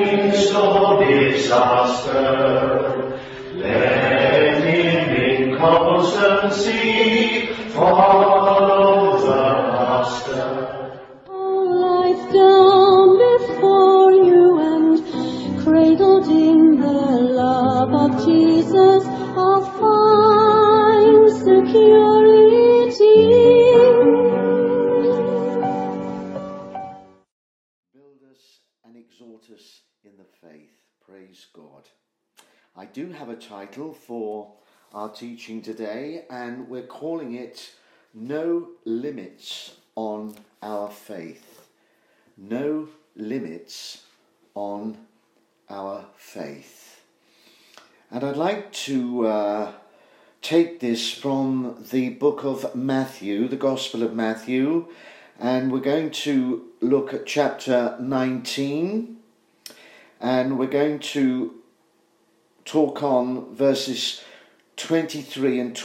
midst of disaster, let him in constancy follow the Master. All life down before you and cradled in the love of Jesus, I'll find security. Build us and exhort us in the faith. Praise God. I do have a title for our teaching today, and we're calling it No Limits on Our Faith. No limits on our faith. And I'd like to take this from the book of Matthew, the Gospel of Matthew, and we're going to look at chapter 19, and we're going to talk on verses 23 and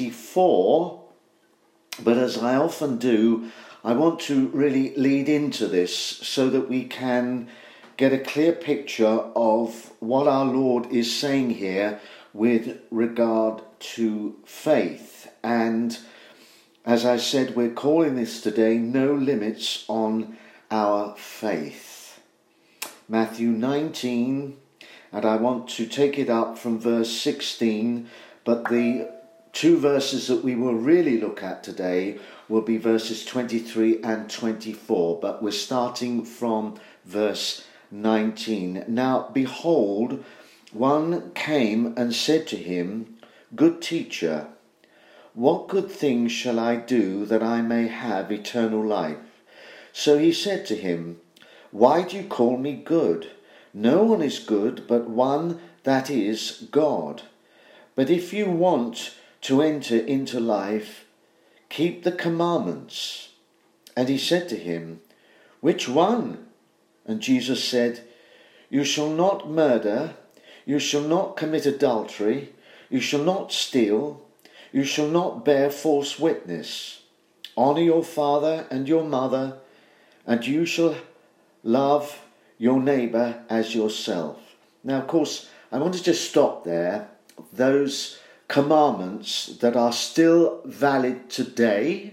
24, but as I often do, I want to really lead into this so that we can get a clear picture of what our Lord is saying here with regard to faith. And as I said, we're calling this today No Limits on Our Faith. Matthew 19, and I want to take it up from verse 16, but the two verses that we will really look at today will be verses 23 and 24, but we're starting from verse 19. Now, behold, one came and said to him, Good teacher, what good things shall I do that I may have eternal life? So he said to him, Why do you call me good? No one is good but one, that is God. But if you want to enter into life, keep the commandments. And he said to him, Which one? And Jesus said, You shall not murder, you shall not commit adultery, you shall not steal, you shall not bear false witness. Honour your father and your mother, and you shall love your neighbour as yourself. Now, of course, I want to just stop there. Those commandments that are still valid today,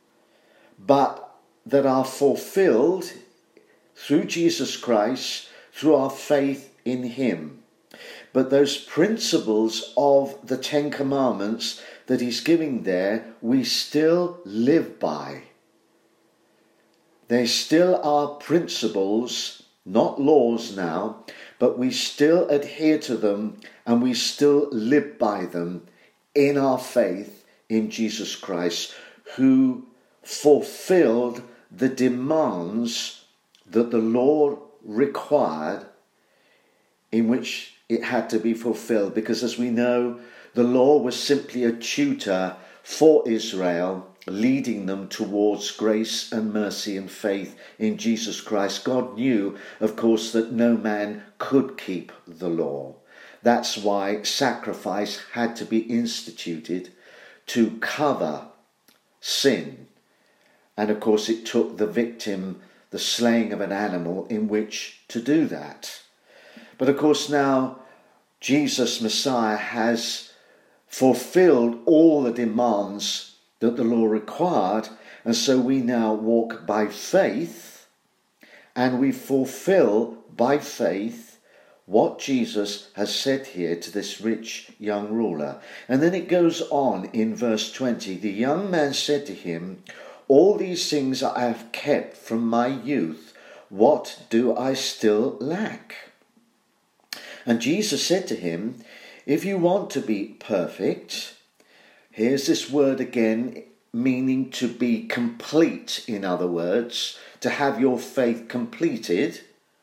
but that are fulfilled through Jesus Christ, through our faith in him. But those principles of the Ten Commandments that he's giving there, we still live by. They still are principles, not laws now, but we still adhere to them and we still live by them in our faith in Jesus Christ, who fulfilled the demands that the law required, in which it had to be fulfilled. Because as we know, the law was simply a tutor for Israel, leading them towards grace and mercy and faith in Jesus Christ. God knew, of course, that no man could keep the law. That's why sacrifice had to be instituted to cover sin. And of course it took the victim, the slaying of an animal, in which to do that. But of course now Jesus Messiah has fulfilled all the demands that the law required, and so we now walk by faith, and we fulfill by faith what Jesus has said here to this rich young ruler. And then it goes on in verse 20. The young man said to him, All these things I have kept from my youth. What do I still lack? And Jesus said to him, If you want to be perfect, here's this word again, meaning to be complete, in other words, to have your faith completed.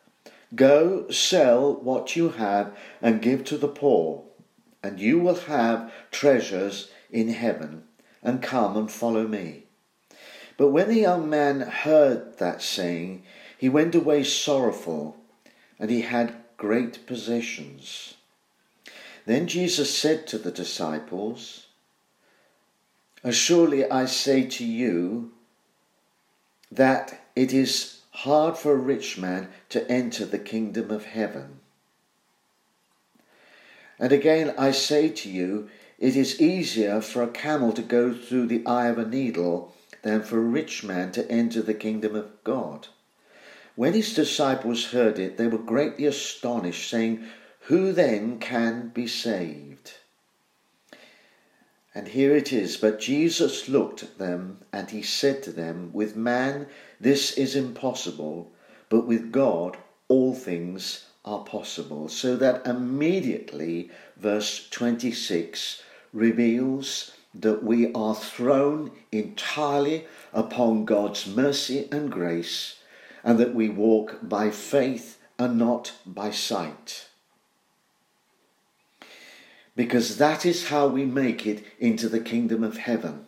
Go sell what you have and give to the poor, and you will have treasures in heaven, and come and follow me. But when the young man heard that saying, he went away sorrowful, and he had great possessions. Then Jesus said to the disciples, Surely I say to you that it is hard for a rich man to enter the kingdom of heaven. And again, I say to you, it is easier for a camel to go through the eye of a needle than for a rich man to enter the kingdom of God. When his disciples heard it, they were greatly astonished, saying, who then can be saved? And here it is, but Jesus looked at them and he said to them, with man this is impossible, but with God all things are possible. So that immediately verse 26 reveals that we are thrown entirely upon God's mercy and grace, and that we walk by faith and not by sight. Because that is how we make it into the kingdom of heaven.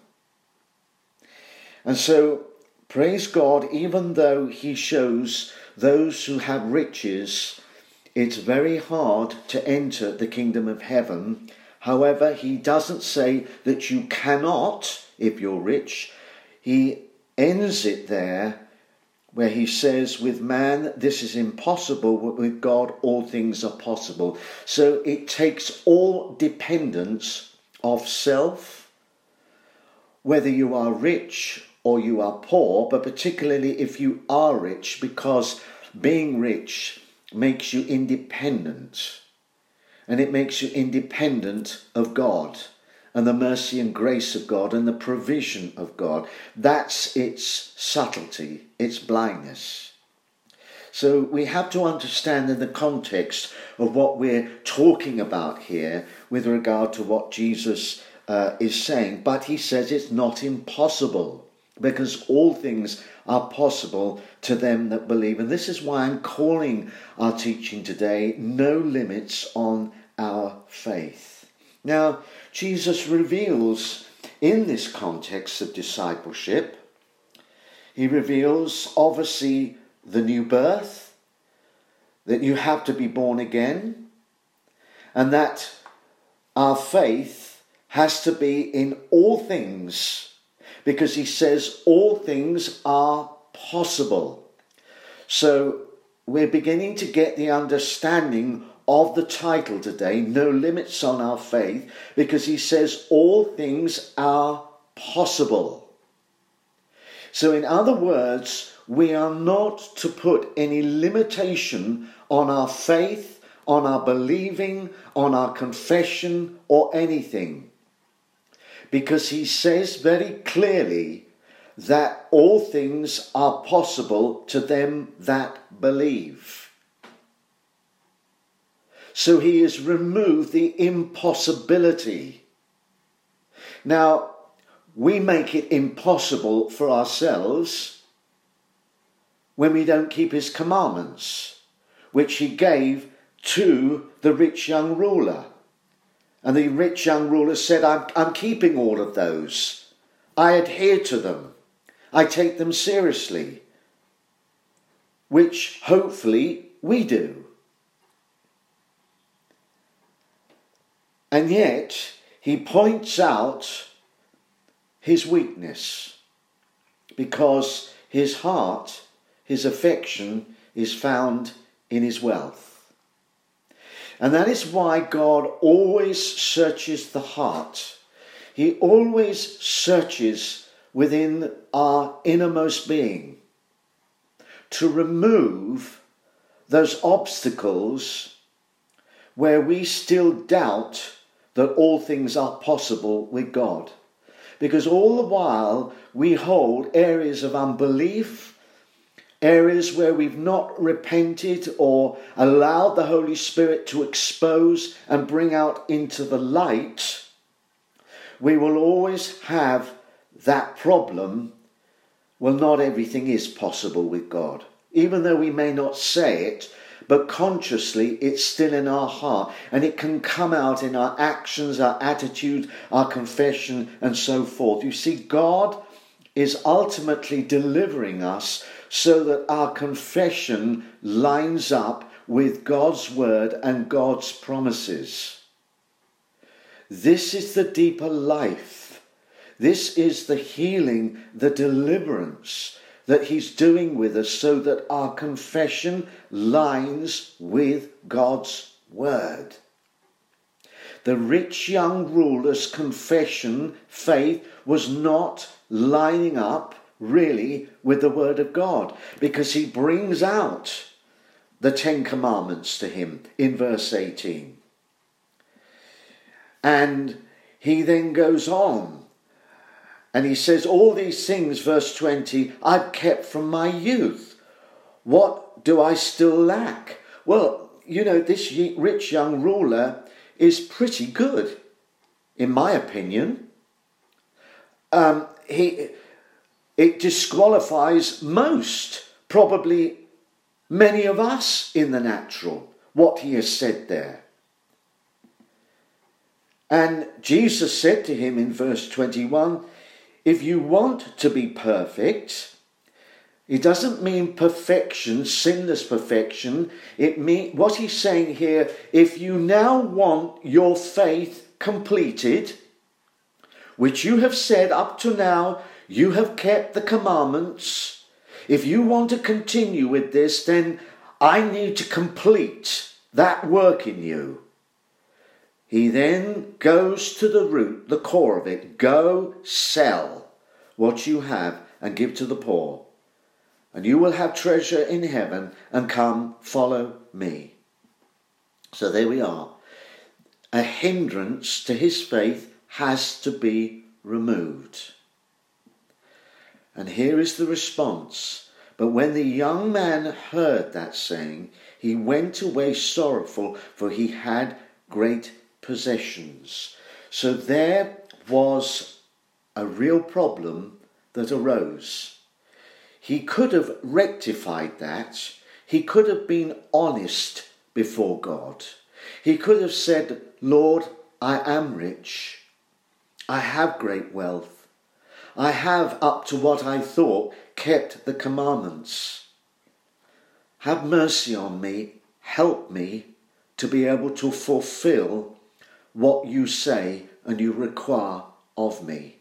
And so, praise God, even though he shows those who have riches, it's very hard to enter the kingdom of heaven. However, he doesn't say that you cannot if you're rich. He ends it there where he says, with man this is impossible, but with God all things are possible. So it takes all dependence of self, whether you are rich or you are poor, but particularly if you are rich, because being rich makes you independent. And it makes you independent of God and the mercy and grace of God and the provision of God. That's its subtlety, its blindness. So we have to understand in the context of what we're talking about here with regard to what Jesus is saying. But he says it's not impossible, because all things are possible to them that believe. And this is why I'm calling our teaching today, No Limits on Our Faith. Now, Jesus reveals in this context of discipleship, he reveals obviously the new birth, that you have to be born again, and that our faith has to be in all things, because he says all things are possible. So we're beginning to get the understanding of the title today, No Limits on Our Faith, because he says all things are possible. So in other words, we are not to put any limitation on our faith, on our believing, on our confession, or anything. Because he says very clearly that all things are possible to them that believe. So he has removed the impossibility. Now, we make it impossible for ourselves when we don't keep his commandments, which he gave to the rich young ruler. And the rich young ruler said, I'm keeping all of those. I adhere to them. I take them seriously. Which hopefully we do. And yet, he points out his weakness, because his heart, his affection, is found in his wealth. And that is why God always searches the heart. He always searches within our innermost being to remove those obstacles where we still doubt that all things are possible with God. Because all the while we hold areas of unbelief, areas where we've not repented or allowed the Holy Spirit to expose and bring out into the light, we will always have that problem. Well, not everything is possible with God. Even though we may not say it, but consciously it's still in our heart, and it can come out in our actions, our attitude, our confession, and so forth. You see, God is ultimately delivering us so that our confession lines up with God's word and God's promises. This is the deeper life. This is the healing, the deliverance that he's doing with us so that our confession lines with God's word. The rich young ruler's confession, faith, was not lining up really with the word of God, because he brings out the 10 Commandments to him in verse 18. And he then goes on and he says, all these things, verse 20, I've kept from my youth. What do I still lack? Well, this rich young ruler is pretty good, in my opinion. It disqualifies probably many of us in the natural, what he has said there. And Jesus said to him in verse 21, if you want to be perfect, it doesn't mean perfection, sinless perfection. What he's saying here, if you now want your faith completed, which you have said up to now, you have kept the commandments. If you want to continue with this, then I need to complete that work in you. He then goes to the root, the core of it. Go sell what you have and give to the poor, and you will have treasure in heaven, and come follow me. So there we are. A hindrance to his faith has to be removed. And here is the response. But when the young man heard that saying, he went away sorrowful, for he had great possessions. So there was a real problem that arose. He could have rectified that. He could have been honest before God. He could have said, Lord, I am rich. I have great wealth. I have, up to what I thought, kept the commandments. Have mercy on me. Help me to be able to fulfill what you say and you require of me.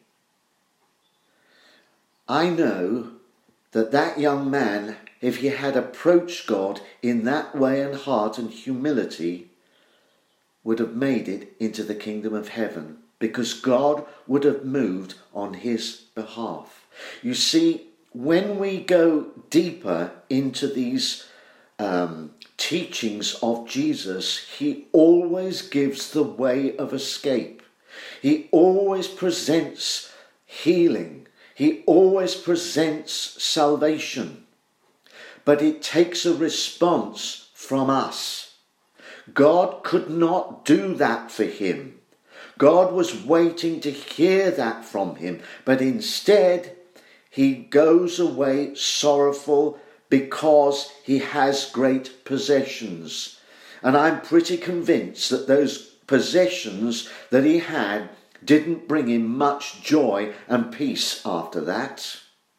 I know that young man, if he had approached God in that way and heart and humility, would have made it into the kingdom of heaven, because God would have moved on his behalf. You see, when we go deeper into these teachings of Jesus, he always gives the way of escape. He always presents healing. He always presents salvation. But it takes a response from us. God could not do that for him. God was waiting to hear that from him. But instead, he goes away sorrowful because he has great possessions. And I'm pretty convinced that those possessions that he had didn't bring him much joy and peace after that.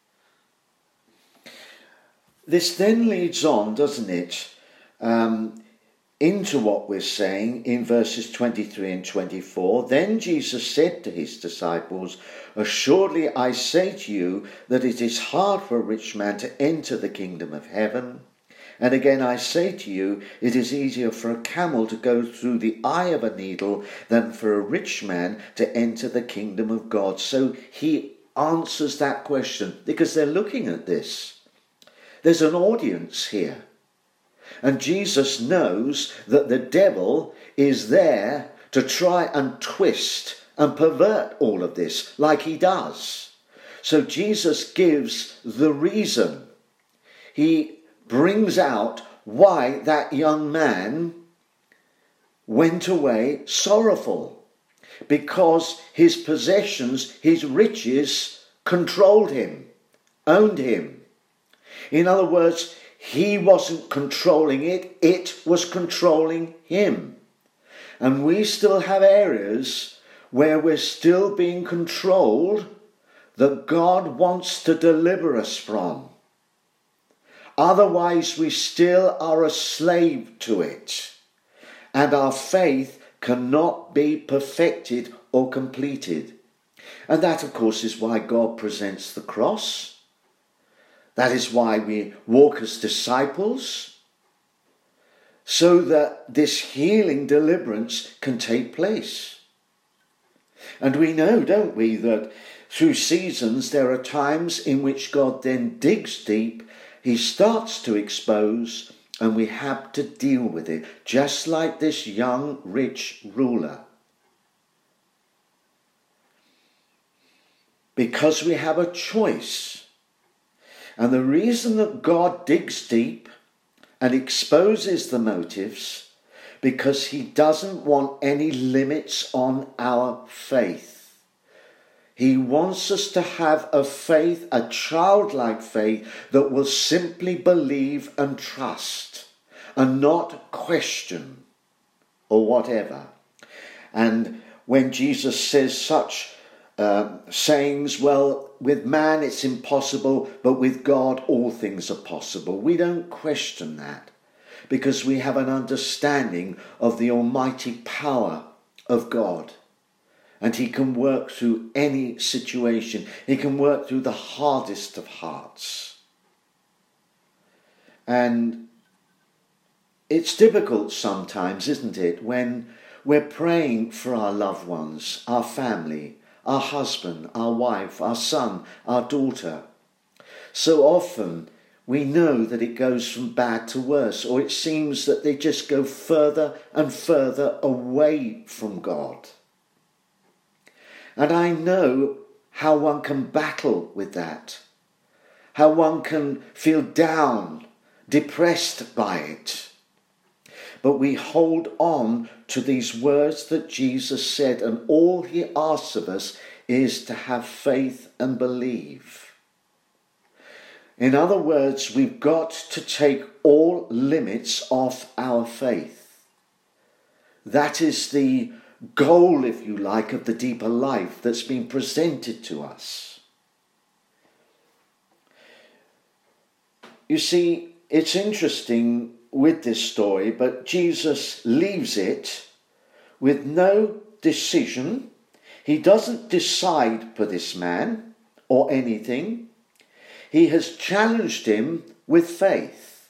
This then leads on, doesn't it, into what we're saying in verses 23 and 24. Then Jesus said to his disciples, assuredly I say to you that it is hard for a rich man to enter the kingdom of heaven. And again I say to you, it is easier for a camel to go through the eye of a needle than for a rich man to enter the kingdom of God. So he answers that question because they're looking at this. There's an audience here. And Jesus knows that the devil is there to try and twist and pervert all of this like he does. So Jesus gives the reason. He brings out why that young man went away sorrowful. Because his possessions, his riches, controlled him, owned him. In other words, he wasn't controlling it, it was controlling him. And we still have areas where we're still being controlled that God wants to deliver us from. Otherwise, we still are a slave to it. And our faith cannot be perfected or completed. And that, of course, is why God presents the cross. That is why we walk as disciples, so that this healing deliverance can take place. And we know, don't we, that through seasons there are times in which God then digs deep, he starts to expose, and we have to deal with it, just like this young rich ruler. Because we have a choice. And the reason that God digs deep and exposes the motives, because he doesn't want any limits on our faith. He wants us to have a faith, a childlike faith, that will simply believe and trust and not question or whatever. And when Jesus says such sayings, well, with man it's impossible, but with God all things are possible. We don't question that, because we have an understanding of the almighty power of God. And he can work through any situation. He can work through the hardest of hearts. And it's difficult sometimes, isn't it, when we're praying for our loved ones, our family, our husband, our wife, our son, our daughter. So often we know that it goes from bad to worse, or it seems that they just go further and further away from God. And I know how one can battle with that, how one can feel down, depressed by it. But we hold on to these words that Jesus said, and all he asks of us is to have faith and believe. In other words, we've got to take all limits off our faith. That is the goal, if you like, of the deeper life that's been presented to us. You see, it's interesting with this story, but Jesus leaves it with no decision. He doesn't decide for this man or anything. He has challenged him with faith.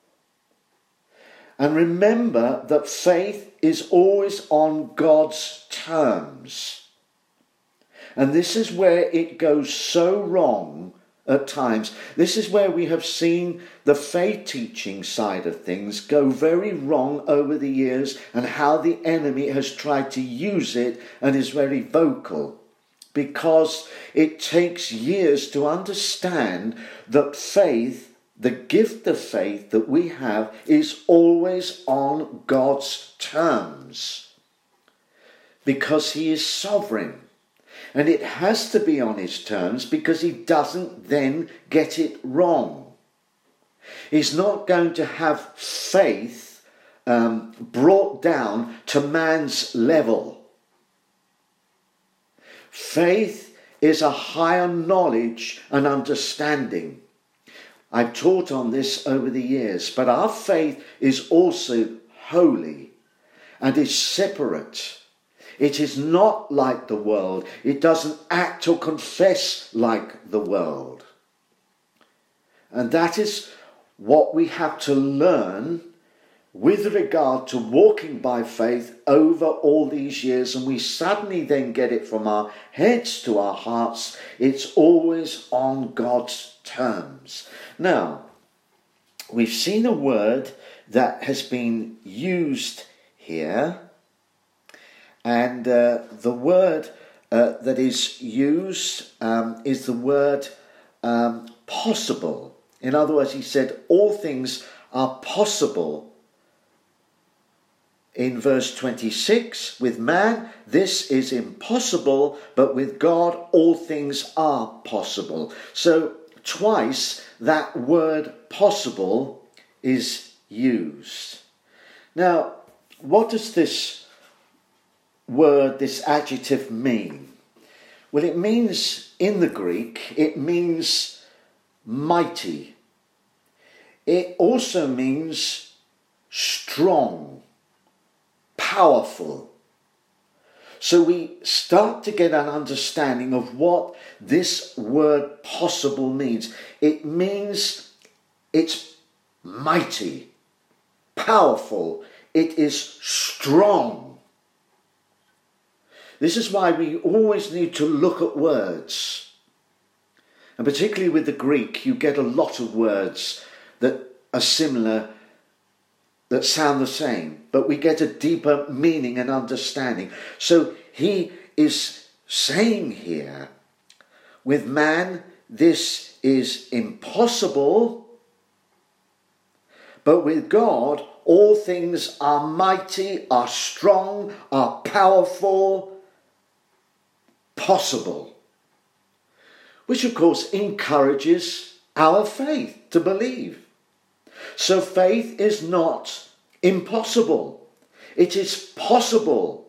And remember that faith is always on God's terms. And this is where it goes so wrong at times. This is where we have seen the faith teaching side of things go very wrong over the years, and how the enemy has tried to use it and is very vocal. Because it takes years to understand that faith, the gift of faith that we have, is always on God's terms. Because he is sovereign. And it has to be on his terms, because he doesn't then get it wrong. He's not going to have faith brought down to man's level. Faith is a higher knowledge and understanding. I've taught on this over the years, but our faith is also holy and is separate. It is not like the world. It doesn't act or confess like the world. And that is what we have to learn with regard to walking by faith over all these years. And we suddenly then get it from our heads to our hearts. It's always on God's terms. Now, we've seen a word that has been used here. And the word that is used is the word possible. In other words, he said all things are possible. In verse 26, with man this is impossible, but with God all things are possible. So twice that word possible is used. Now, what does this word, this adjective mean? Well, it means, in the Greek, it means mighty. It also means strong, powerful. So we start to get an understanding of what this word possible means. It means it's mighty, powerful, it is strong. This is why we always need to look at words. And particularly with the Greek, you get a lot of words that are similar, that sound the same, but we get a deeper meaning and understanding. So he is saying here, with man, this is impossible, but with God, all things are mighty, are strong, are powerful, possible. Which of course encourages our faith to believe. So faith is not impossible. It is possible.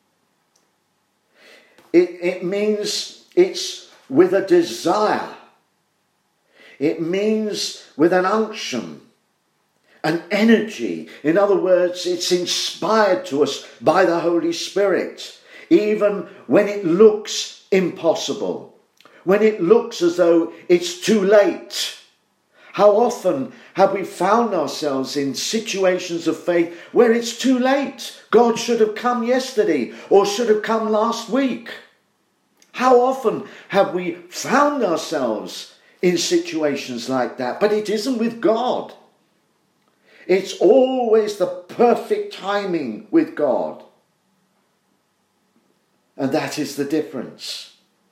It means it's with a desire. It means with an unction, an energy. In other words, it's inspired to us by the Holy Spirit, even when it looks impossible, when it looks as though it's too late. How often have we found ourselves in situations of faith where it's too late? God should have come yesterday or should have come last week. How often have we found ourselves in situations like that? But it isn't with God. It's always the perfect timing with God. And that is the difference.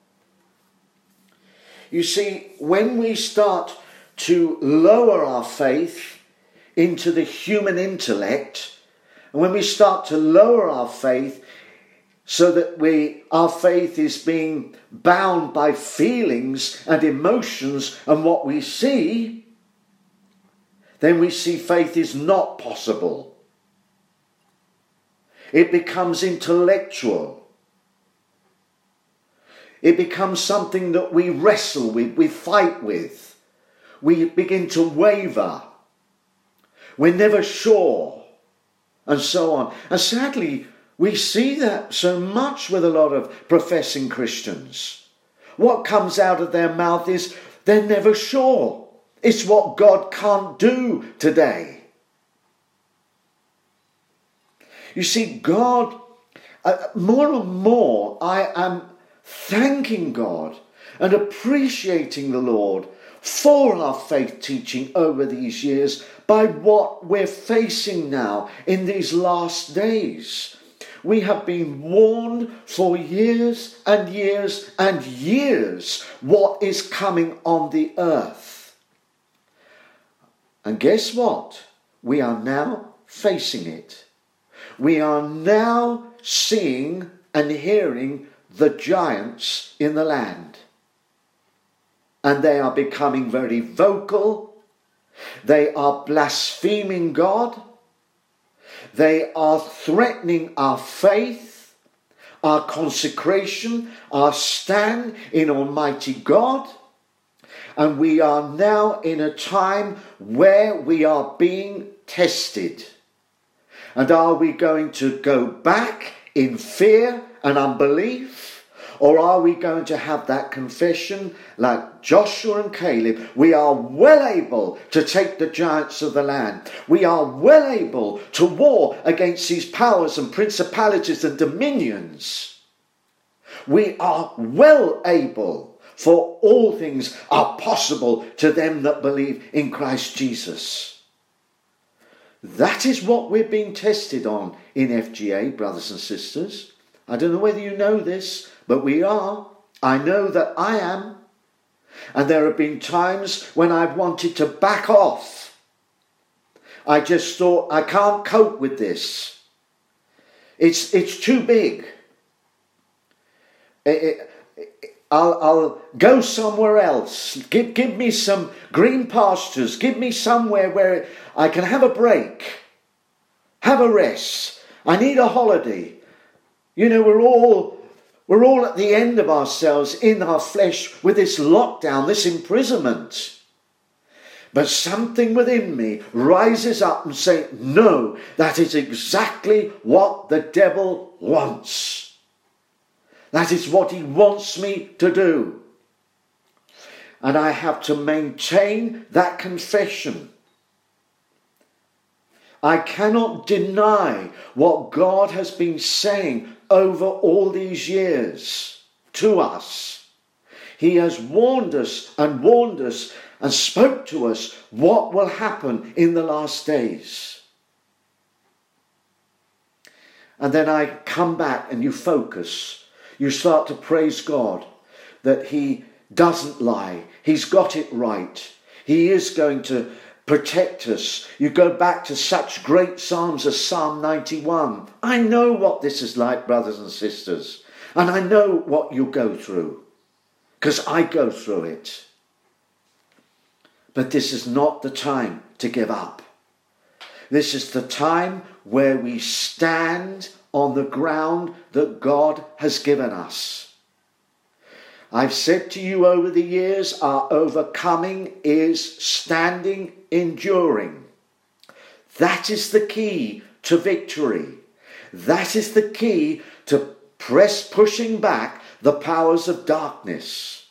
You see, when we start to lower our faith into the human intellect, and when we start to lower our faith so that our faith is being bound by feelings and emotions and what we see, then we see faith is not possible. It becomes intellectual. It becomes something that we wrestle with, we fight with. We begin to waver. We're never sure. And so on. And sadly, we see that so much with a lot of professing Christians. What comes out of their mouth is they're never sure. It's what God can't do today. You see, God, more and more, I am thanking God and appreciating the Lord for our faith teaching over these years by what we're facing now in these last days. We have been warned for years and years and years what is coming on the earth. And guess what? We are now facing it. We are now seeing and hearing the giants in the land. And they are becoming very vocal. They are blaspheming God. They are threatening our faith, our consecration, our stand in Almighty God. And we are now in a time where we are being tested. And are we going to go back in fear and unbelief? Or are we going to have that confession like Joshua and Caleb? We are well able to take the giants of the land. We are well able to war against these powers and principalities and dominions. We are well able, for all things are possible to them that believe in Christ Jesus. That is what we're being tested on in FGA, brothers and sisters. I don't know whether you know this, but we are. I know that I am. And there have been times when I've wanted to back off. I just thought, I can't cope with this. It's too big. I'll go somewhere else. Give me some green pastures. Give me somewhere where I can have a break. Have a rest. I need a holiday. You know, we're all at the end of ourselves in our flesh with this lockdown, this imprisonment. But something within me rises up and says, no, that is exactly what the devil wants. That is what he wants me to do. And I have to maintain that confession. I cannot deny what God has been saying over all these years to us. He has warned us and spoke to us what will happen in the last days. And then I come back and you focus. You start to praise God that he doesn't lie. He's got it right. He is going to protect us. You go back to such great psalms as Psalm 91. I know what this is like, brothers and sisters. And I know what you go through. Because I go through it. But this is not the time to give up. This is the time where we stand on the ground that God has given us. I've said to you over the years, our overcoming is standing, enduring. That is the key to victory. That is the key to pushing back the powers of darkness.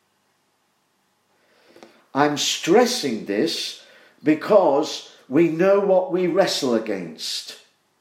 I'm stressing this because we know what we wrestle against.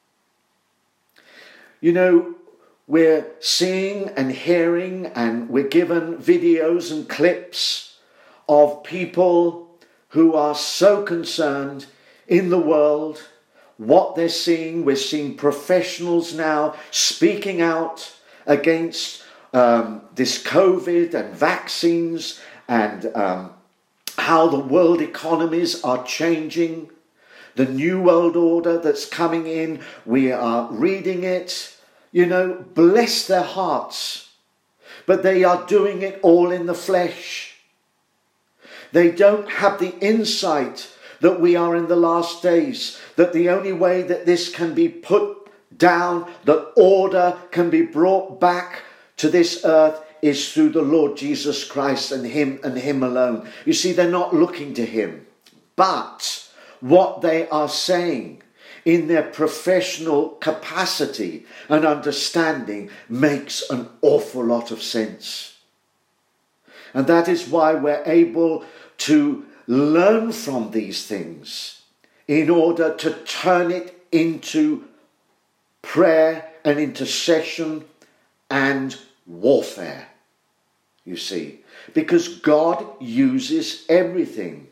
You know, we're seeing and hearing and we're given videos and clips of people who are so concerned in the world, what they're seeing. We're seeing professionals now speaking out against this COVID and vaccines and how the world economies are changing. The new world order that's coming in, we are reading it. You know, bless their hearts. But they are doing it all in the flesh. They don't have the insight that we are in the last days, that the only way that this can be put down, that order can be brought back to this earth, is through the Lord Jesus Christ and Him alone. You see, they're not looking to Him. But what they are saying in their professional capacity and understanding makes an awful lot of sense. And that is why we're able to learn from these things in order to turn it into prayer and intercession and warfare, you see. Because God uses everything.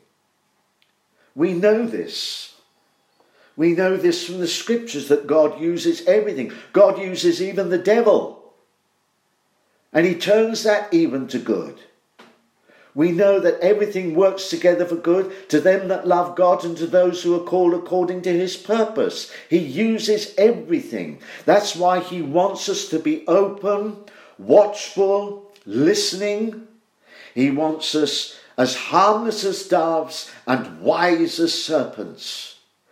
We know this. We know this from the scriptures, that God uses everything. God uses even the devil. And He turns that even to good. We know that everything works together for good to them that love God and to those who are called according to His purpose. He uses everything. That's why He wants us to be open, watchful, listening. He wants us as harmless as doves and wise as serpents,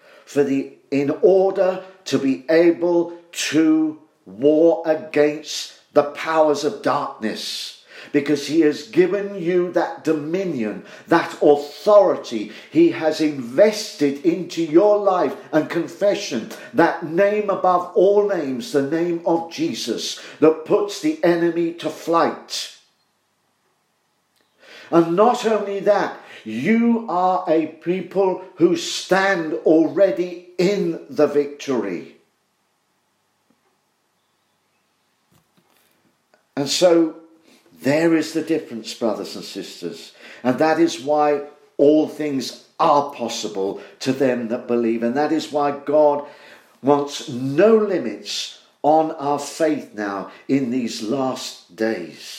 in order to be able to war against the powers of darkness. Because He has given you that dominion, that authority. He has invested into your life and confession that name above all names, the name of Jesus, that puts the enemy to flight. And not only that, you are a people who stand already in the victory. And so there is the difference, brothers and sisters. And that is why all things are possible to them that believe. And that is why God wants no limits on our faith now in these last days.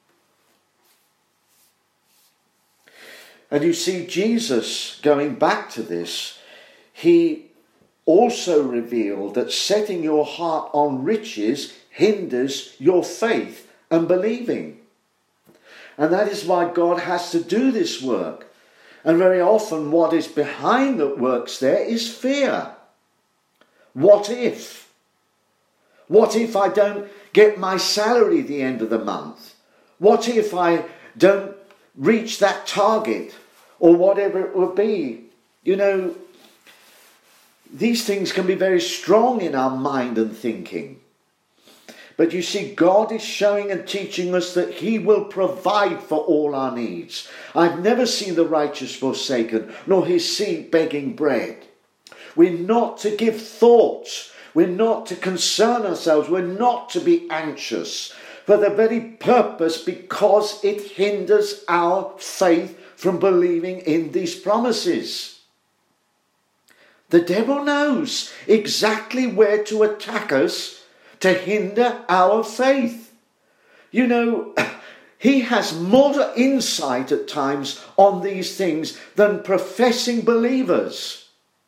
And you see, Jesus, going back to this, He also revealed that setting your heart on riches hinders your faith and believing. And that is why God has to do this work. And very often what is behind that works there is fear. What if? What if I don't get my salary at the end of the month? What if I don't reach that target? Or whatever it would be. You know, these things can be very strong in our mind and thinking. But you see, God is showing and teaching us that he will provide for all our needs. I've never seen the righteous forsaken, nor his seed begging bread. We're not to give thought. We're not to concern ourselves. We're not to be anxious for the very purpose, because it hinders our faith from believing in these promises. The devil knows exactly where to attack us to hinder our faith. You know, he has more insight at times on these things than professing believers.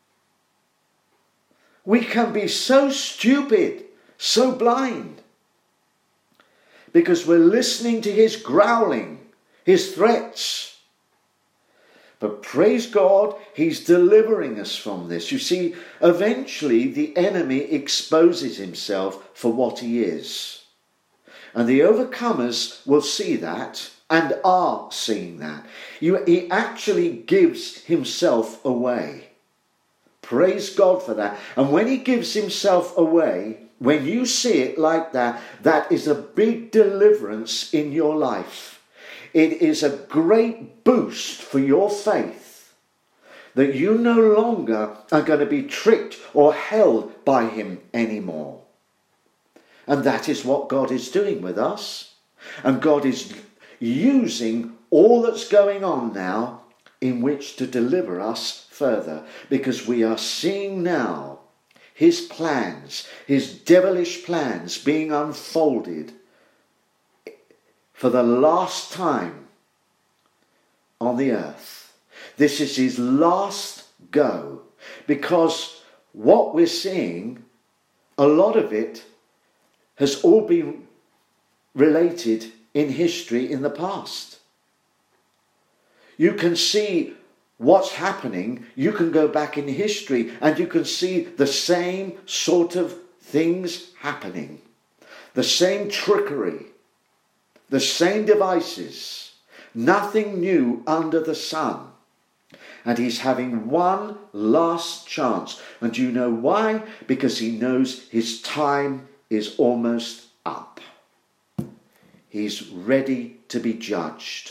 We can be so stupid, so blind, because we're listening to his growling, his threats. But praise God, he's delivering us from this. You see, eventually the enemy exposes himself for what he is. And the overcomers will see that and are seeing that. He actually gives himself away. Praise God for that. And when he gives himself away, when you see it like that, that is a big deliverance in your life. It is a great boost for your faith that you no longer are going to be tricked or held by him anymore. And that is what God is doing with us. And God is using all that's going on now in which to deliver us further, because we are seeing now his plans, his devilish plans being unfolded for the last time on the earth. This is his last go, because what we're seeing, a lot of it has all been related in history in the past. You can see what's happening. You can go back in history and you can see the same sort of things happening. The same trickery. The same devices. Nothing new under the sun. And he's having one last chance. And do you know why? Because he knows his time is almost up. He's ready to be judged.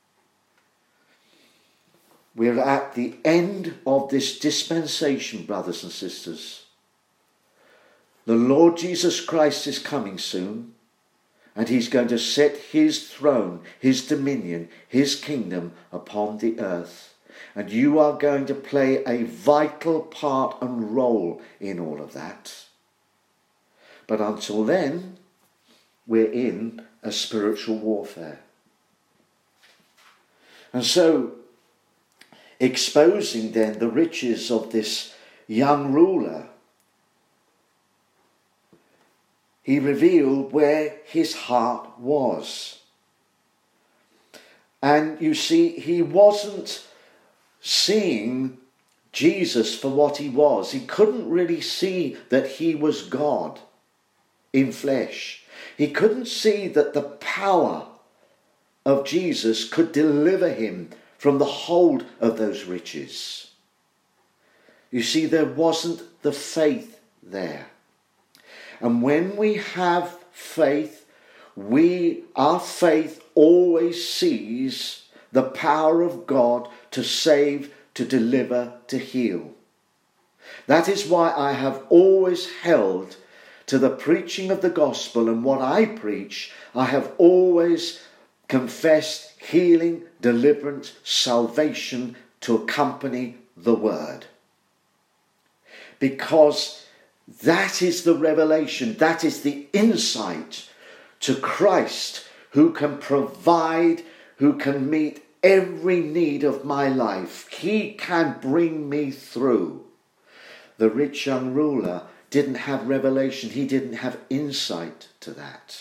We're at the end of this dispensation, brothers and sisters. The Lord Jesus Christ is coming soon, and he's going to set his throne, his dominion, his kingdom upon the earth. And you are going to play a vital part and role in all of that. But until then, we're in a spiritual warfare. And so, exposing then the riches of this young ruler, he revealed where his heart was. And you see, he wasn't seeing Jesus for what he was. He couldn't really see that he was God in flesh. He couldn't see that the power of Jesus could deliver him from the hold of those riches. You see, there wasn't the faith there. And when we have faith, our faith always sees the power of God to save, to deliver, to heal. That is why I have always held to the preaching of the gospel, and what I preach, I have always confessed healing, deliverance, salvation to accompany the word. Because that is the revelation, that is the insight to Christ, who can provide, who can meet every need of my life. He can bring me through. The rich young ruler didn't have revelation. He didn't have insight to that.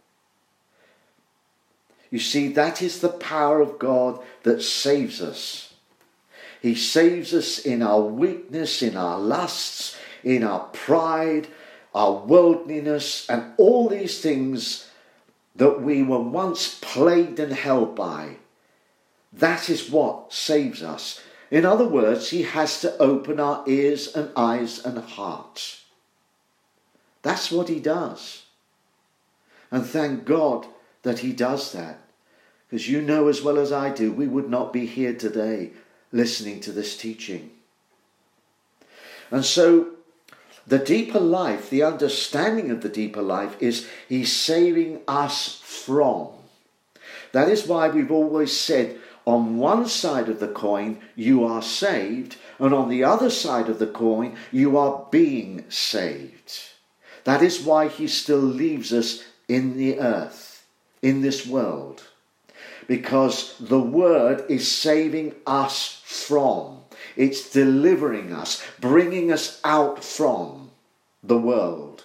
You see, that is the power of God that saves us. He saves us in our weakness, in our lusts, in our pride, our worldliness, and all these things that we were once plagued and held by. That is what saves us. In other words, he has to open our ears and eyes and hearts. That's what he does. And thank God that he does that. Because you know as well as I do, we would not be here today listening to this teaching. And so the deeper life, the understanding of the deeper life is he's saving us from. That is why we've always said on one side of the coin you are saved, and on the other side of the coin you are being saved. That is why he still leaves us in the earth, in this world. Because the word is saving us from. It's delivering us, bringing us out from the world.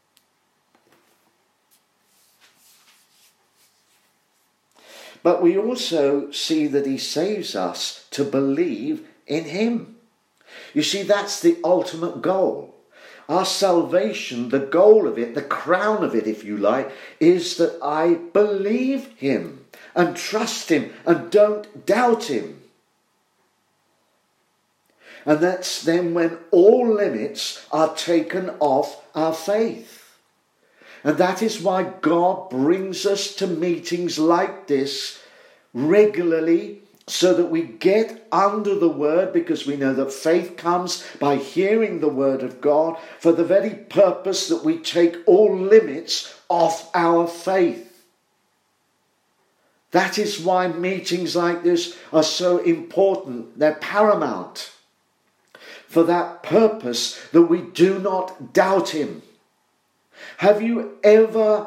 But we also see that he saves us to believe in him. You see, that's the ultimate goal. Our salvation, the goal of it, the crown of it, if you like, is that I believe him and trust him and don't doubt him. And that's then when all limits are taken off our faith. And that is why God brings us to meetings like this regularly, so that we get under the word, because we know that faith comes by hearing the word of God, for the very purpose that we take all limits off our faith. That is why meetings like this are so important. They're paramount. For that purpose, that we do not doubt him. Have you ever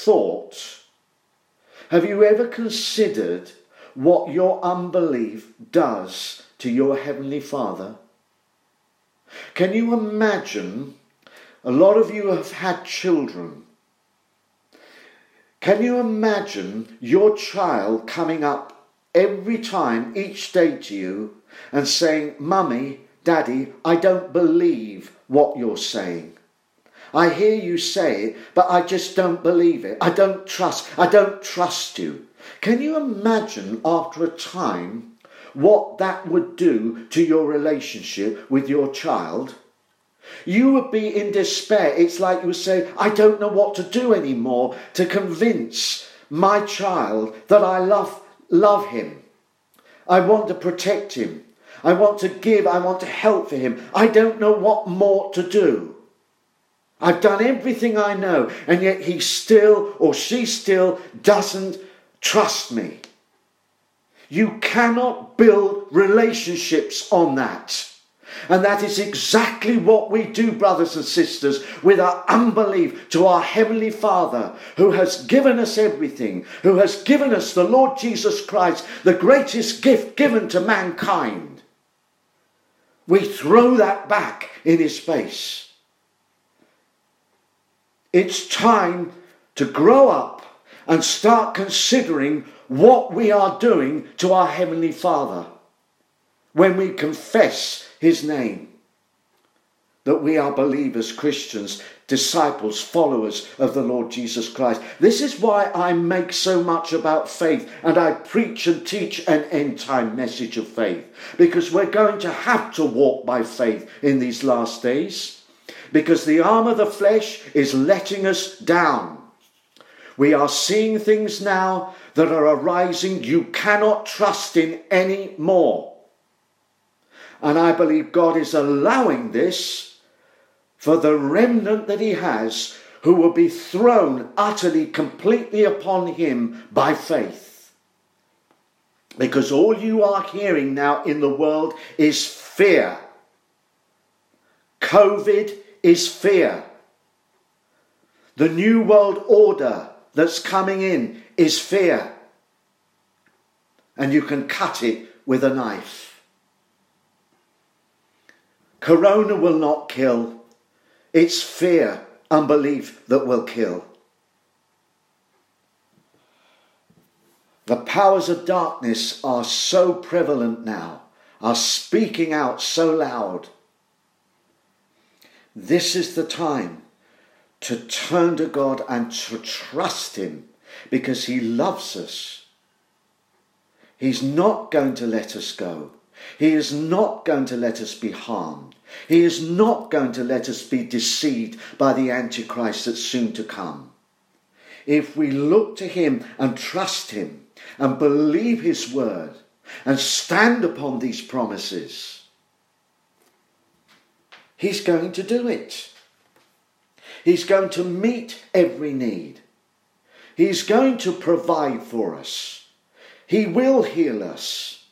considered what your unbelief does to your Heavenly Father? Can you imagine, a lot of you have had children. Can you imagine your child coming up every time, each day to you and saying, "Mummy, Daddy, I don't believe what you're saying. I hear you say it, but I just don't believe it. I don't trust you." Can you imagine after a time what that would do to your relationship with your child? You would be in despair. It's like you would say, "I don't know what to do anymore to convince my child that I love him. I want to protect him. I want to give, I want to help for him. I don't know what more to do. I've done everything I know, and yet he still or she still doesn't trust me." You cannot build relationships on that. And that is exactly what we do, brothers and sisters, with our unbelief to our Heavenly Father, who has given us everything, who has given us the Lord Jesus Christ, the greatest gift given to mankind. We throw that back in his face. It's time to grow up and start considering what we are doing to our Heavenly Father when we confess his name. That we are believers, Christians, disciples, followers of the Lord Jesus Christ. This is why I make so much about faith, and I preach and teach an end-time message of faith. Because we're going to have to walk by faith in these last days. Because the arm of the flesh is letting us down. We are seeing things now that are arising you cannot trust in any more. And I believe God is allowing this for the remnant that he has, who will be thrown utterly, completely upon him by faith. Because all you are hearing now in the world is fear. COVID is fear. The new world order that's coming in is fear. And you can cut it with a knife. Corona will not kill. It's fear, unbelief that will kill. The powers of darkness are so prevalent now, are speaking out so loud. This is the time to turn to God and to trust him, because he loves us. He's not going to let us go. He is not going to let us be harmed. He is not going to let us be deceived by the Antichrist that's soon to come. if we look to him and trust him and believe his word and stand upon these promises, he's going to do it. He's going to meet every need. He's going to provide for us. He will heal us.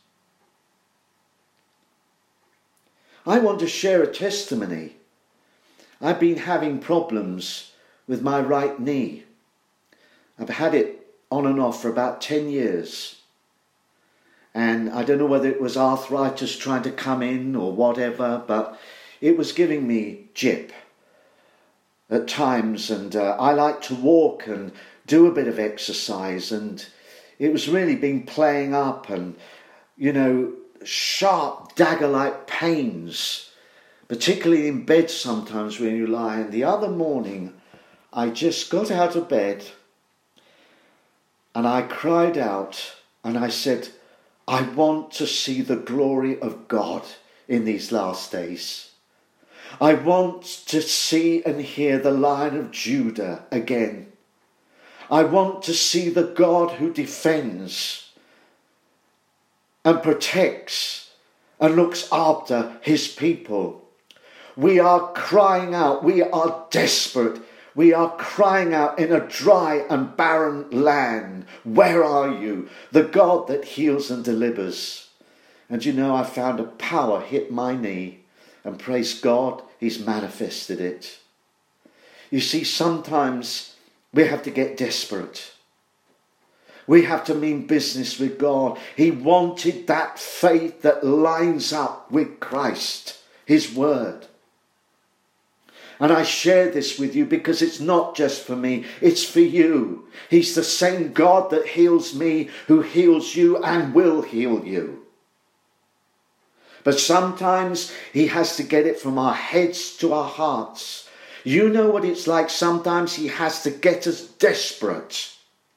I want to share a testimony. I've been having problems with my right knee. I've had it on and off for about 10 years. And I don't know whether it was arthritis trying to come in or whatever, but it was giving me jip at times. And I like to walk and do a bit of exercise, and it was really been playing up, and, you know, sharp dagger-like pains, particularly in bed sometimes when you lie. And the other morning, I just got out of bed and I cried out and I said, I want to see the glory of God in these last days. I want to see and hear the Lion of Judah again. I want to see the God who defends and protects and looks after his people. We are crying out. We are desperate. We are crying out in a dry and barren land. Where are you? The God that heals and delivers. And you know, I found a power hit my knee, and praise God, he's manifested it. You see, sometimes we have to get desperate. We have to mean business with God. He wanted that faith that lines up with Christ, his word. And I share this with you because it's not just for me, it's for you. He's the same God that heals me, who heals you and will heal you. But sometimes he has to get it from our heads to our hearts. You know what it's like. Sometimes he has to get us desperate.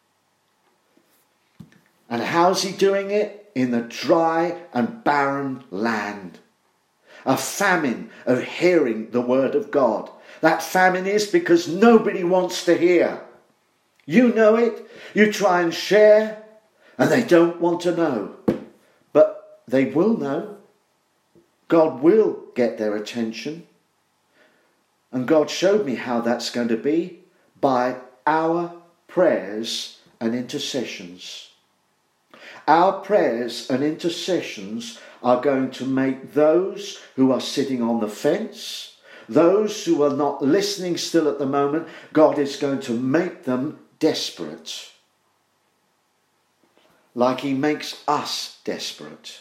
And how's he doing it? In the dry and barren land. A famine of hearing the word of God. That famine is because nobody wants to hear. You know it. You try and share and they don't want to know. But they will know. God will get their attention. And God showed me how that's going to be by our prayers and intercessions. Our prayers and intercessions are going to make those who are sitting on the fence, those who are not listening still at the moment, God is going to make them desperate. Like he makes us desperate.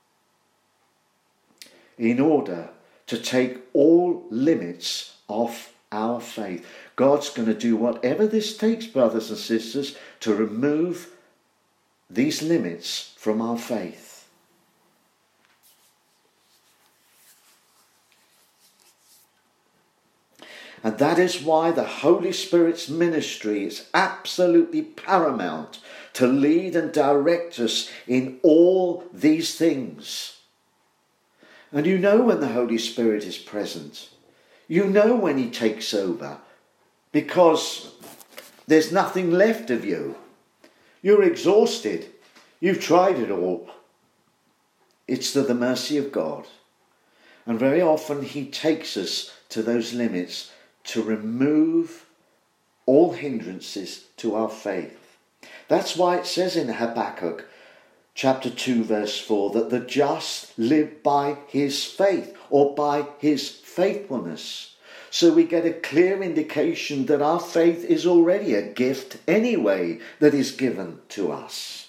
In order to take all limits off our faith. God's going to do whatever this takes, brothers and sisters, to remove these limits from our faith. And that is why the Holy Spirit's ministry is absolutely paramount to lead and direct us in all these things. And you know when the Holy Spirit is present. You know when he takes over. Because there's nothing left of you. You're exhausted. You've tried it all. It's to the mercy of God. And very often he takes us to those limits to remove all hindrances to our faith. That's why it says in Habakkuk chapter 2 verse 4 that the just live by his faith or by his faithfulness. So we get a clear indication that our faith is already a gift anyway that is given to us.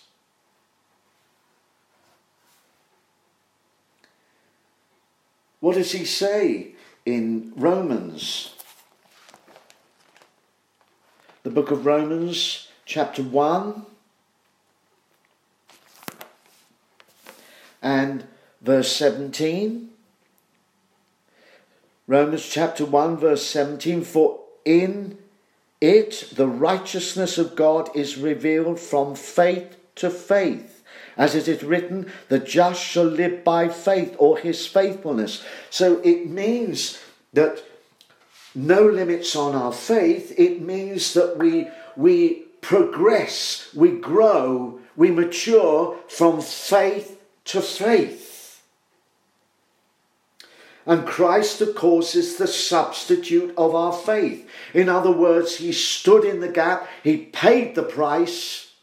What does he say in Romans? The book of Romans chapter 1 and verse 17. Romans chapter 1 verse 17. For in it the righteousness of God is revealed from faith to faith. As it is written, the just shall live by faith, or his faithfulness. So it means that no limits on our faith. It means that we we progress, we grow, we mature from faith to faith. And Christ, of course, is the substitute of our faith. In other words, he stood in the gap, he paid the price.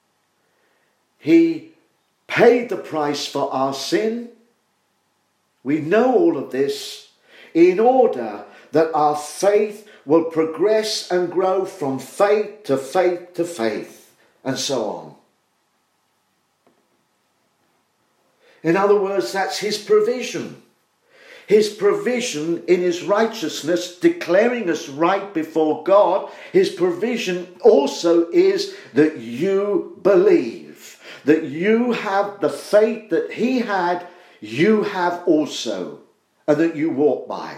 He paid the price for our sin. We know all of this in order that our faith will progress and grow from faith to faith to faith, and so on. In other words, that's his provision. His provision in his righteousness, declaring us right before God. His provision also is that you believe, that you have the faith that he had, you have also, and that you walk by.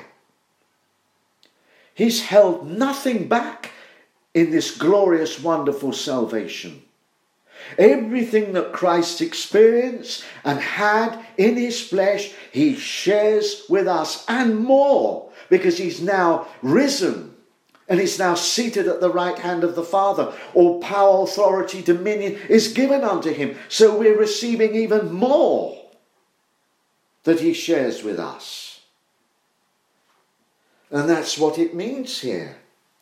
He's held nothing back in this glorious, wonderful salvation. Everything that Christ experienced and had in his flesh, he shares with us and more, because he's now risen and he's now seated at the right hand of the Father. All power, authority, dominion is given unto him. So we're receiving even more that he shares with us. And that's what it means here.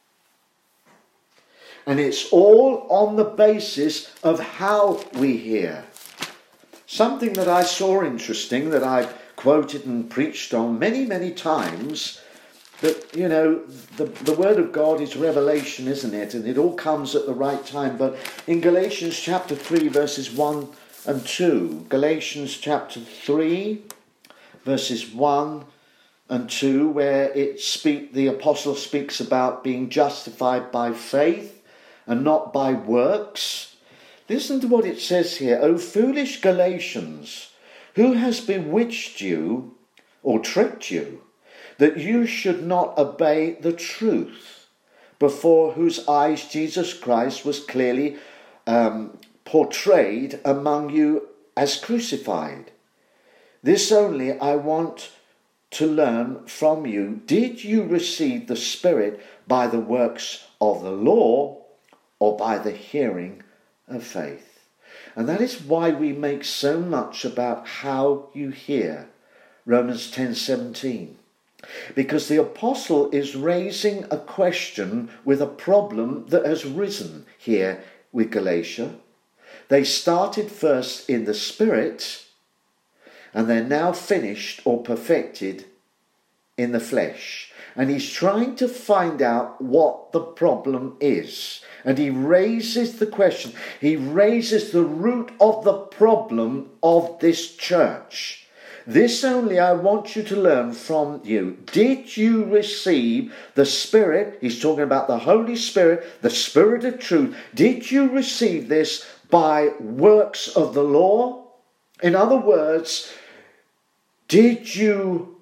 And it's all on the basis of how we hear. Something that I saw interesting, that I've quoted and preached on many, many times, that, you know, the Word of God is revelation, isn't it? And it all comes at the right time. But in Galatians chapter 3, verses 1 and 2, Galatians chapter 3, verses 1 and 2, where the apostle speaks about being justified by faith and not by works. Listen to what it says here. O foolish Galatians, who has bewitched you or tricked you, that you should not obey the truth, before whose eyes Jesus Christ was clearly portrayed among you as crucified? This only I want to learn from you. Did you receive the Spirit by the works of the law, or by the hearing of faith? And that is why we make so much about how you hear. Romans 10:17. Because the apostle is raising a question with a problem that has risen here with Galatia. They started first in the Spirit, and they're now finished or perfected in the flesh. And he's trying to find out what the problem is. And he raises the question. He raises the root of the problem of this church. This only I want you to learn from you. Did you receive the Spirit? He's talking about the Holy Spirit, the Spirit of truth. Did you receive this by works of the law? In other words, did you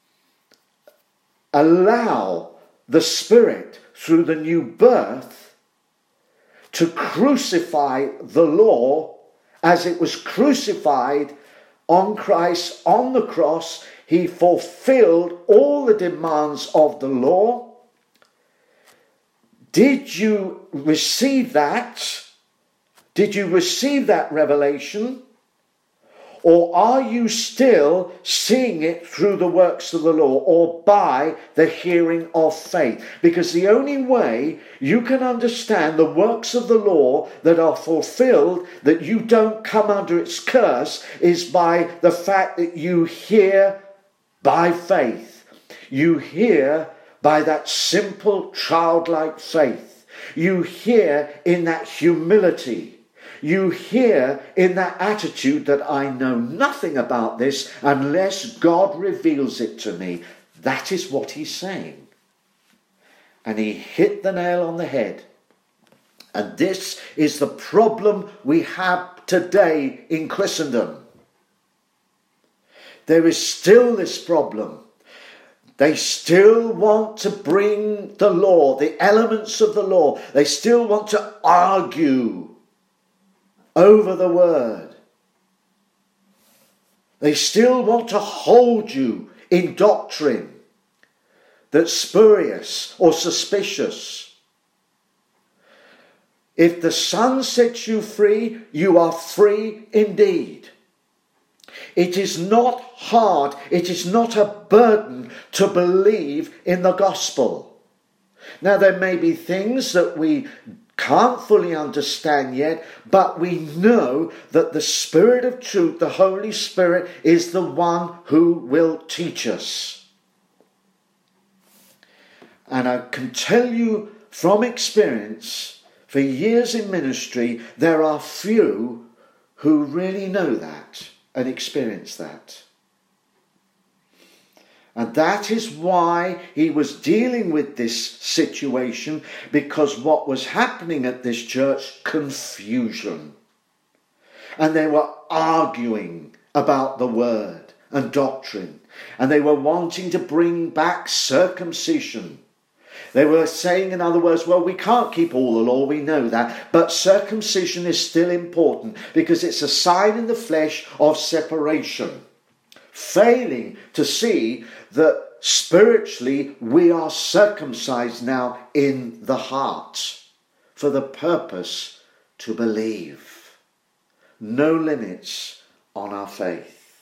allow the Spirit through the new birth to crucify the law as it was crucified on Christ on the cross? He fulfilled all the demands of the law. Did you receive that? Did you receive that revelation? Or are you still seeing it through the works of the law, or by the hearing of faith? Because the only way you can understand the works of the law that are fulfilled, that you don't come under its curse, is by the fact that you hear by faith. You hear by that simple childlike faith. You hear in that humility. You hear in that attitude that I know nothing about this unless God reveals it to me. That is what he's saying. And he hit the nail on the head. And this is the problem we have today in Christendom. There is still this problem. They still want to bring the law, the elements of the law. They still want to argue over the word. They still want to hold you in doctrine that's spurious or suspicious. If the Son sets you free, you are free indeed. It is not hard, it is not a burden to believe in the gospel. Now, there may be things that we can't fully understand yet, but we know that the Spirit of truth, the Holy Spirit, is the one who will teach us. And I can tell you from experience, for years in ministry, there are few who really know that and experience that. And that is why he was dealing with this situation, because what was happening at this church, confusion. And they were arguing about the word and doctrine. And they were wanting to bring back circumcision. They were saying, in other words, well, we can't keep all the law, we know that, but circumcision is still important because it's a sign in the flesh of separation. Failing to see that spiritually we are circumcised now in the heart for the purpose to believe. No limits on our faith.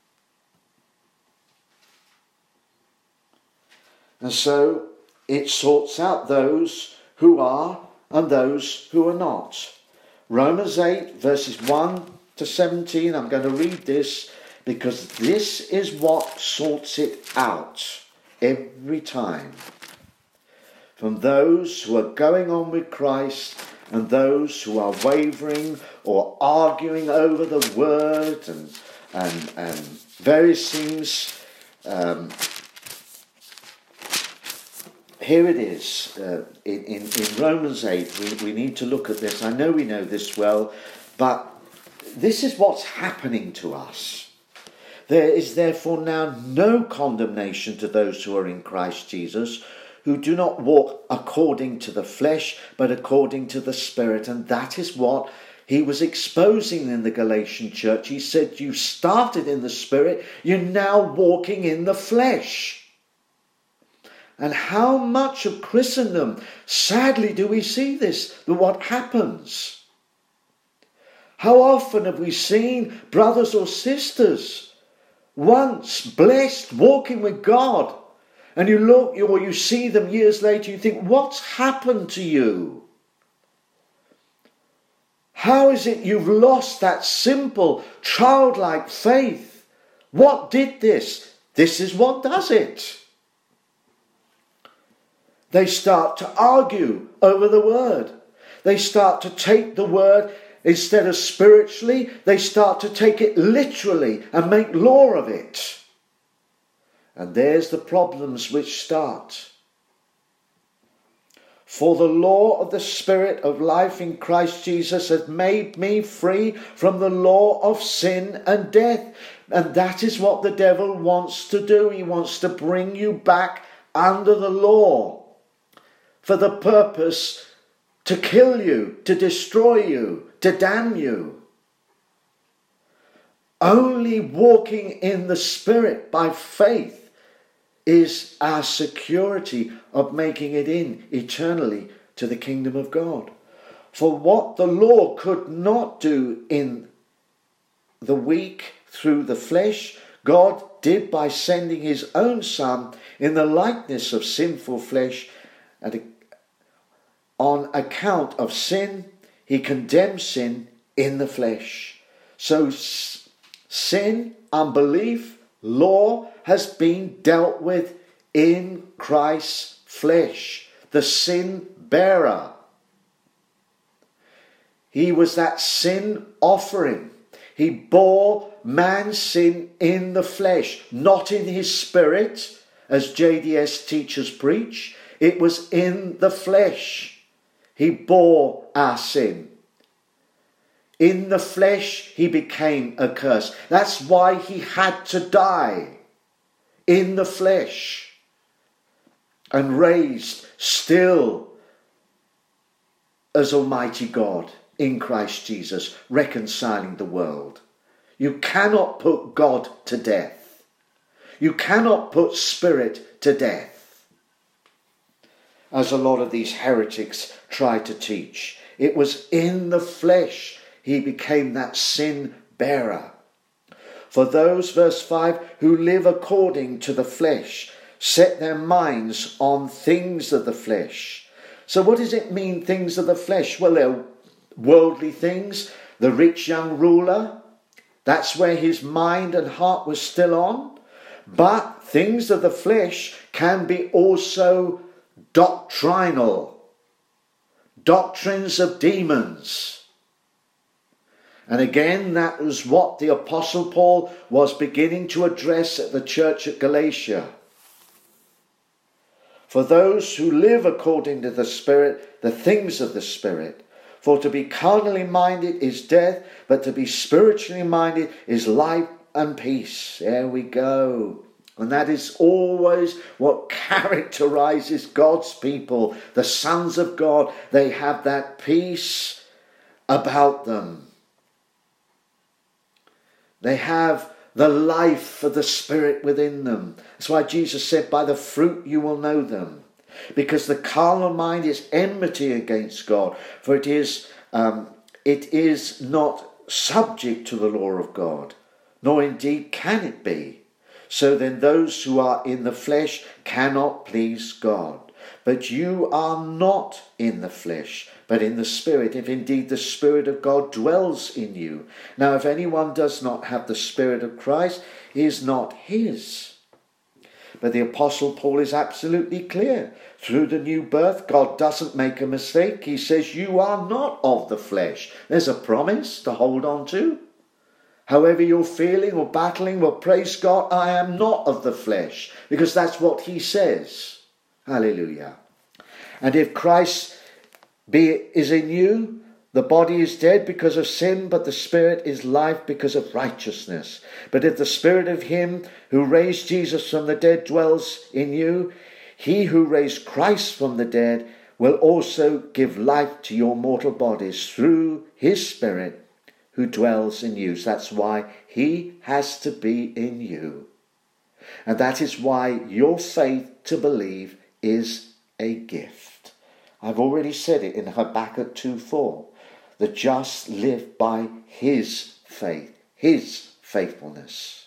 And so it sorts out those who are and those who are not. Romans 8 verses 1 to 17. I'm going to read this because this is what sorts it out every time. From those who are going on with Christ and those who are wavering or arguing over the word and various things. Here it is in Romans 8. We need to look at this. I know we know this well, but this is what's happening to us. There is therefore now no condemnation to those who are in Christ Jesus, who do not walk according to the flesh, but according to the Spirit. And that is what he was exposing in the Galatian church. He said, you started in the Spirit, you're now walking in the flesh. And how much of Christendom, sadly, do we see this, what happens? How often have we seen brothers or sisters once blessed, walking with God, and you look or you see them years later, you think, what's happened to you? How is it you've lost that simple, childlike faith? What did this? This is what does it. They start to argue over the word. They start to take the word, instead of spiritually, they start to take it literally and make law of it. And there's the problems which start. For the law of the Spirit of life in Christ Jesus has made me free from the law of sin and death. And that is what the devil wants to do. He wants to bring you back under the law for the purpose to kill you, to destroy you, to damn you. Only walking in the Spirit by faith is our security of making it in eternally to the kingdom of God. For what the law could not do in the weak through the flesh, God did by sending his own Son in the likeness of sinful flesh. And on account of sin, he condemned sin in the flesh. So sin, unbelief, law has been dealt with in Christ's flesh, the sin bearer. He was that sin offering. He bore man's sin in the flesh, not in his spirit, as JDS teachers preach. It was in the flesh. He bore our sin. In the flesh, he became a curse. That's why he had to die in the flesh and raised still as Almighty God in Christ Jesus, reconciling the world. You cannot put God to death. You cannot put spirit to death, as a lot of these heretics try to teach. It was in the flesh he became that sin bearer. For those, verse 5, who live according to the flesh, set their minds on things of the flesh. So what does it mean, things of the flesh? Well, they're worldly things. The rich young ruler, that's where his mind and heart was still on. But things of the flesh can be also doctrinal. Doctrines of demons. And again, that was what the Apostle Paul was beginning to address at the church at Galatia. For those who live according to the Spirit, the things of the Spirit. For to be carnally minded is death, but to be spiritually minded is life and peace. There we go. And that is always what characterizes God's people, the sons of God. They have that peace about them. They have the life of the Spirit within them. That's why Jesus said, by the fruit you will know them. Because the carnal mind is enmity against God. For it is not subject to the law of God, nor indeed can it be. So then those who are in the flesh cannot please God. But you are not in the flesh, but in the Spirit, if indeed the Spirit of God dwells in you. Now, if anyone does not have the Spirit of Christ, he is not his. But the Apostle Paul is absolutely clear. Through the new birth, God doesn't make a mistake. He says, you are not of the flesh. There's a promise to hold on to. However you're feeling or battling, well, praise God, I am not of the flesh. Because that's what he says. Hallelujah. And if Christ is in you, the body is dead because of sin, but the Spirit is life because of righteousness. But if the Spirit of him who raised Jesus from the dead dwells in you, he who raised Christ from the dead will also give life to your mortal bodies through his Spirit who dwells in you. So that's why he has to be in you. And that is why your faith to believe is a gift. I've already said it in Habakkuk 2:4. The just live by his faith, his faithfulness.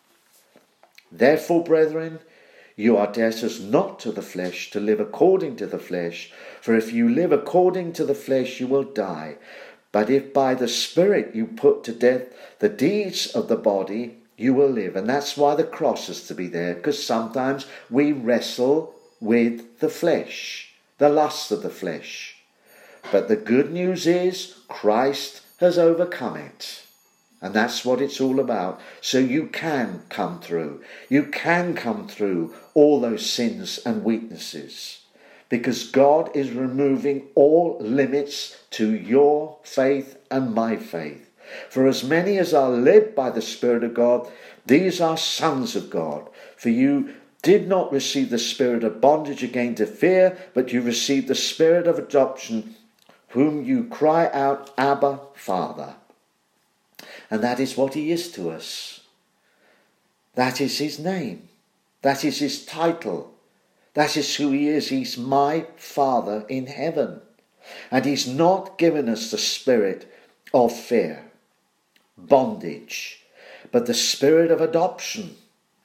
Therefore, brethren, you are debtors not to the flesh to live according to the flesh. For if you live according to the flesh, you will die. But if by the Spirit you put to death the deeds of the body, you will live. And that's why the cross is to be there, because sometimes we wrestle with the flesh, the lust of the flesh. But the good news is Christ has overcome it. And that's what it's all about. So you can come through. You can come through all those sins and weaknesses. Because God is removing all limits to your faith and my faith. For as many as are led by the Spirit of God, these are sons of God. For you did not receive the spirit of bondage again to fear, but you received the Spirit of adoption, whom you cry out, Abba, Father. And that is what he is to us. That is his name. That is his title. That is who he is. He's my Father in heaven. And he's not given us the spirit of fear, bondage, but the spirit of adoption.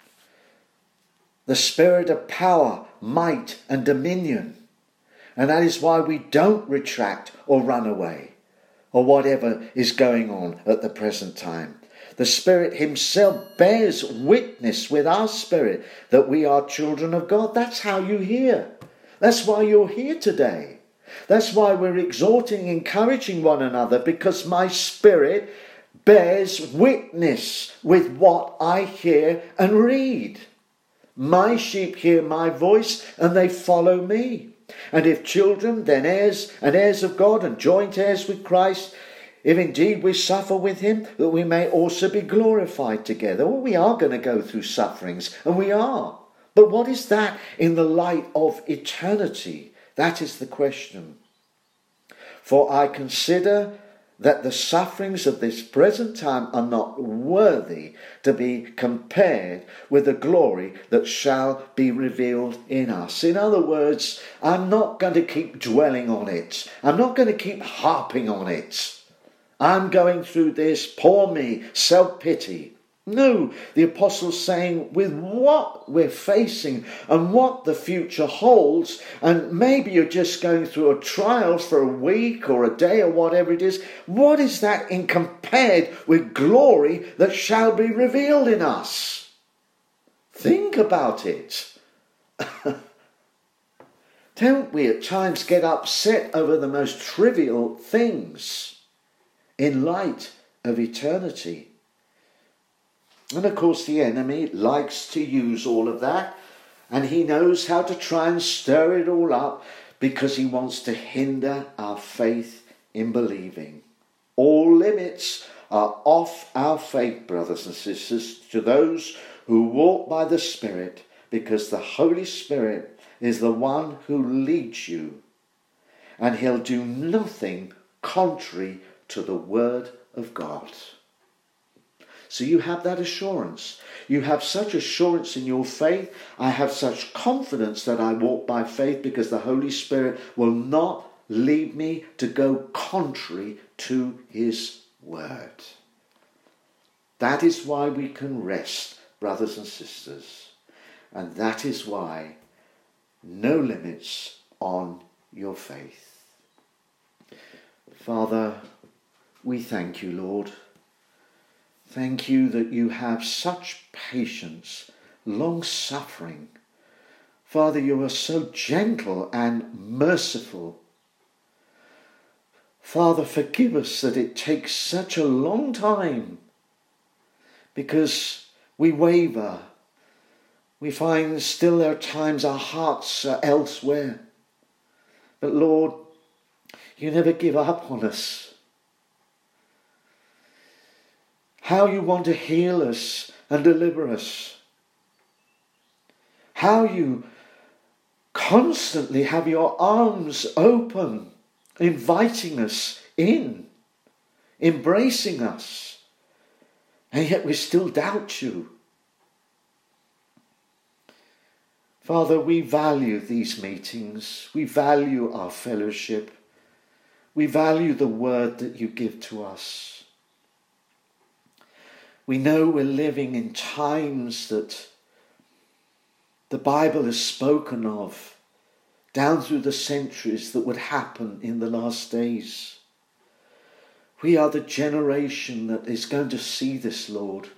The spirit of power, might and dominion. And that is why we don't retract or run away or whatever is going on at the present time. The Spirit himself bears witness with our spirit that we are children of God. That's how you hear. That's why you're here today. That's why we're exhorting, encouraging one another, because my spirit bears witness with what I hear and read. My sheep hear my voice and they follow me. And if children, then heirs, and heirs of God, and joint heirs with Christ, if indeed we suffer with him, that we may also be glorified together. Well, we are going to go through sufferings, and we are. But what is that in the light of eternity? That is the question. For I consider that the sufferings of this present time are not worthy to be compared with the glory that shall be revealed in us. In other words, I'm not going to keep dwelling on it. I'm not going to keep harping on it. I'm going through this, poor me, self-pity. No, the apostle's saying with what we're facing and what the future holds, and maybe you're just going through a trial for a week or a day or whatever it is, what is that in compared with glory that shall be revealed in us? Think about it. Don't we at times get upset over the most trivial things in light of eternity? And of course the enemy likes to use all of that, and he knows how to try and stir it all up because he wants to hinder our faith in believing. All limits are off our faith, brothers and sisters, to those who walk by the Spirit, because the Holy Spirit is the one who leads you, and he'll do nothing contrary to the Word of God. So you have that assurance. You have such assurance in your faith. I have such confidence that I walk by faith because the Holy Spirit will not lead me to go contrary to his word. That is why we can rest, brothers and sisters. And that is why no limits on your faith. Father, we thank you, Lord. Thank you that you have such patience, long-suffering. Father, you are so gentle and merciful. Father, forgive us that it takes such a long time because we waver. We find still there are times our hearts are elsewhere. But Lord, you never give up on us. How you want to heal us and deliver us. How you constantly have your arms open, inviting us in, embracing us. And yet we still doubt you. Father, we value these meetings. We value our fellowship. We value the word that you give to us. We know we're living in times that the Bible has spoken of down through the centuries that would happen in the last days. We are the generation that is going to see this, Lord.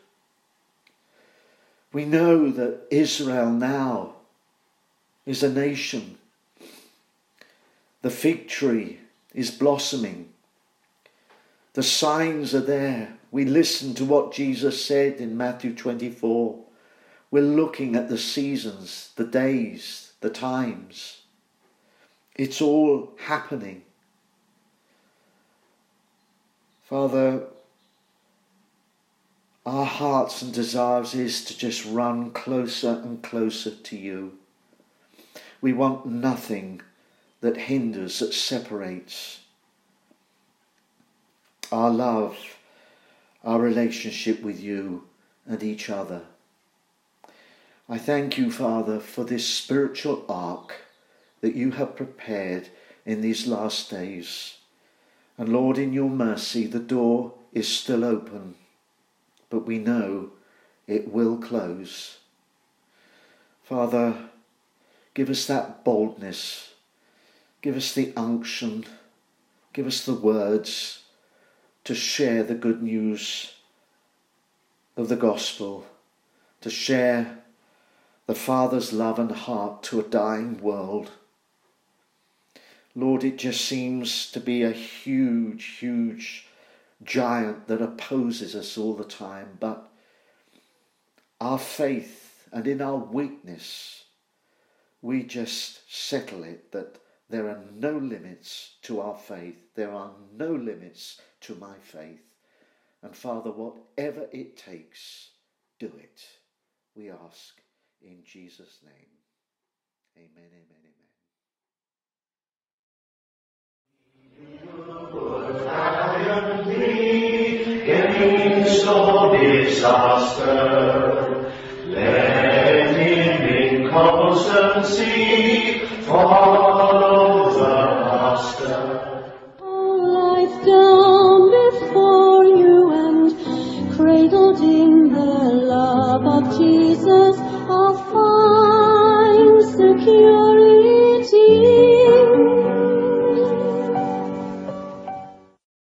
We know that Israel now is a nation. The fig tree is blossoming. The signs are there. We listen to what Jesus said in Matthew 24. We're looking at the seasons, the days, the times. It's all happening. Father, our hearts and desires is to just run closer and closer to you. We want nothing that hinders, that separates our love, our relationship with you and each other. I thank you, Father, for this spiritual ark that you have prepared in these last days. And Lord, in your mercy, the door is still open, but we know it will close. Father, give us that boldness. Give us the unction. Give us the words to share the good news of the gospel, to share the Father's love and heart to a dying world. Lord, it just seems to be a huge, huge giant that opposes us all the time, but our faith and in our weakness, we just settle it that there are no limits to our faith. There are no limits to my faith. And Father, whatever it takes, do it. We ask in Jesus' name. Amen, amen, amen. or disaster. Let him in constancy follow